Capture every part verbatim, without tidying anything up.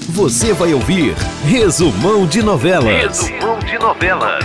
Você vai ouvir Resumão de Novelas. Resumão de Novelas.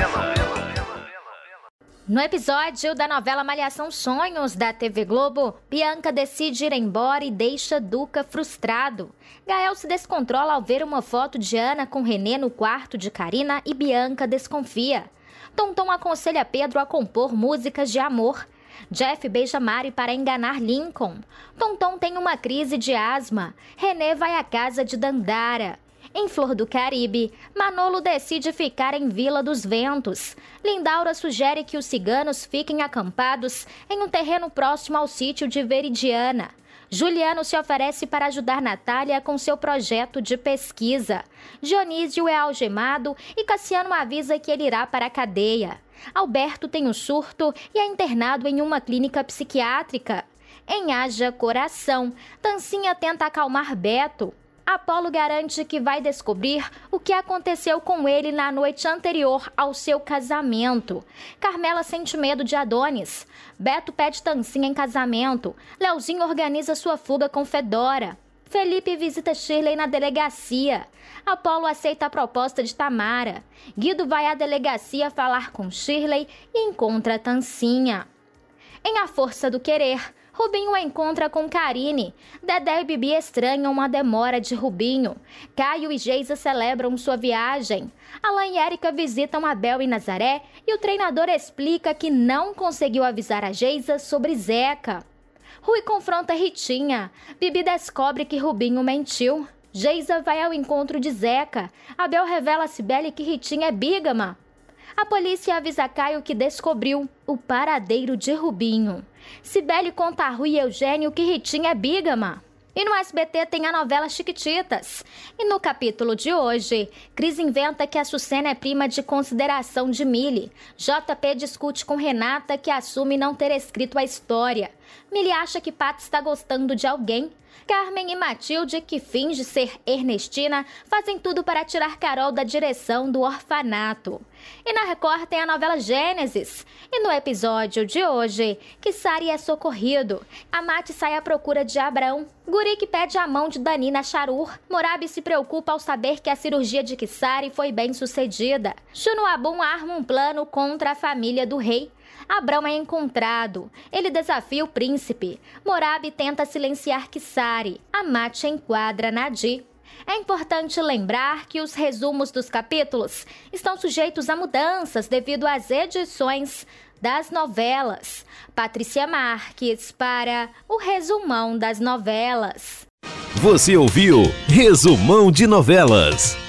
No episódio da novela Malhação Sonhos da T V Globo, Bianca decide ir embora e deixa Duca frustrado. Gael se descontrola ao ver uma foto de Ana com Renê no quarto de Karina e Bianca desconfia. Tonton aconselha Pedro a compor músicas de amor. Jeff beija Mari para enganar Lincoln. Tonton tem uma crise de asma. Renê vai à casa de Dandara. Em Flor do Caribe, Manolo decide ficar em Vila dos Ventos. Lindaura sugere que os ciganos fiquem acampados em um terreno próximo ao sítio de Veridiana. Juliano se oferece para ajudar Natália com seu projeto de pesquisa. Dionísio é algemado e Cassiano avisa que ele irá para a cadeia. Alberto tem um surto e é internado em uma clínica psiquiátrica. Em Haja Coração, Tancinha tenta acalmar Beto. Apolo garante que vai descobrir o que aconteceu com ele na noite anterior ao seu casamento. Carmela sente medo de Adonis. Beto pede Tancinha em casamento. Leozinho organiza sua fuga com Fedora. Felipe visita Shirley na delegacia. Apolo aceita a proposta de Tamara. Guido vai à delegacia falar com Shirley e encontra Tancinha. Em A Força do Querer, Rubinho a encontra com Karine. Dedé e Bibi estranham uma demora de Rubinho. Caio e Geisa celebram sua viagem. Alan e Érica visitam Abel e Nazaré e o treinador explica que não conseguiu avisar a Geisa sobre Zeca. Rui confronta Ritinha. Bibi descobre que Rubinho mentiu. Geisa vai ao encontro de Zeca. Abel revela a Cibele que Ritinha é bígama. A polícia avisa Caio que descobriu o paradeiro de Rubinho. Cibele conta a Rui e Eugênio que Ritinha é bígama. E no S B T tem a novela Chiquititas. E no capítulo de hoje, Cris inventa que a Sucena é prima de consideração de Mili. J P discute com Renata que assume não ter escrito a história. Mili acha que Paty está gostando de alguém. Carmen e Matilde, que finge ser Ernestina, fazem tudo para tirar Carol da direção do orfanato. E na Record tem a novela Gênesis. E no episódio de hoje, Kissari é socorrido. Amate sai à procura de Abrão. Guri pede a mão de Danina Charur. Morabi se preocupa ao saber que a cirurgia de Kissari foi bem sucedida. Chunuabum arma um plano contra a família do rei. Abrão é encontrado. Ele desafia o príncipe. Morabi tenta silenciar Kissari. Amate enquadra Nadi. É importante lembrar que os resumos dos capítulos estão sujeitos a mudanças devido às edições das novelas. Patrícia Marques para o Resumão das Novelas. Você ouviu Resumão de Novelas.